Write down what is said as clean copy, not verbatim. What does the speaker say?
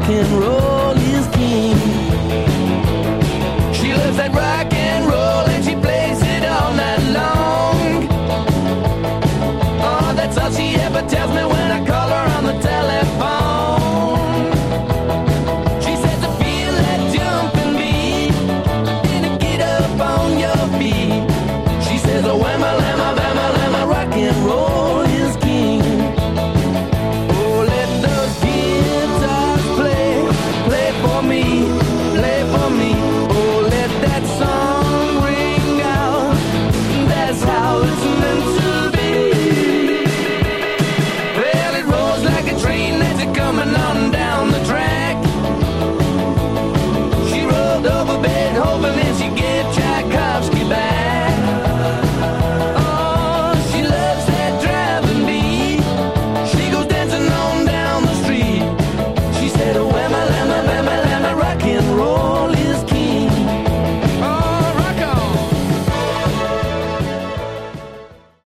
rock and roll is king. She loves that rock and roll and she plays it all night long. Oh, that's all she ever tells me when I call her on the telephone. She says I feel that jumping beat and get up on your feet. She says oh whamma lamma bamma lamma, rock and roll is king. Oh, let those guitars play for me, play for me. Oh, let that song ring out, that's how it's meant to be. Well, it rolls like a train that's coming on down the track. She rolled over, baby.